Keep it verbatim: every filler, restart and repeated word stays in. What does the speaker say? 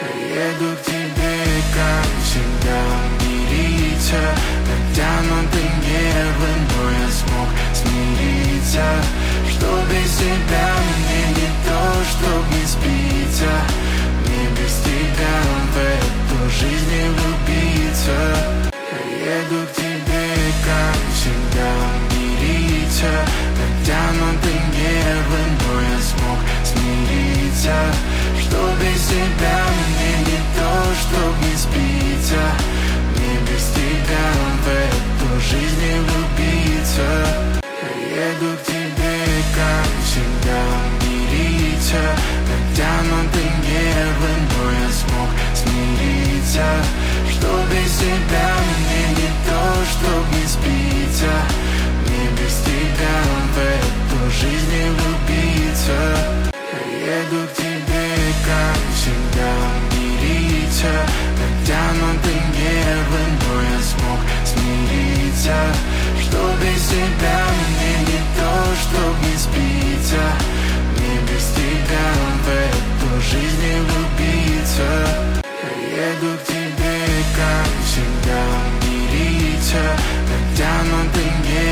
Еду к тебе, как всегда, мириться. Натянуты нервы, но я смог смириться. Что без тебя мне не то, чтоб не спится. Мне без тебя в эту жизнь не влюбиться. Еду к тебе, как всегда, мириться. Натянуты нервы, но я смог смириться. Что без тебя мне не то, чтоб не спится. Мне без тебя в эту жизнь не влюбиться. Еду к тебе, как всегда, мириться. Натянуты нервы, но я смог смириться. Что без тебя мне не то, чтоб не спится. Мне без тебя в эту жизнь не влюбиться. Еду к тебе, как всегда, мириться. Натянуты нервы, но я смог смириться. Что без тебя мне не то, чтоб не спится. Мне без тебя в эту жизнь не влюбиться. Еду к тебе, как всегда, мириться. Натянуты нервы.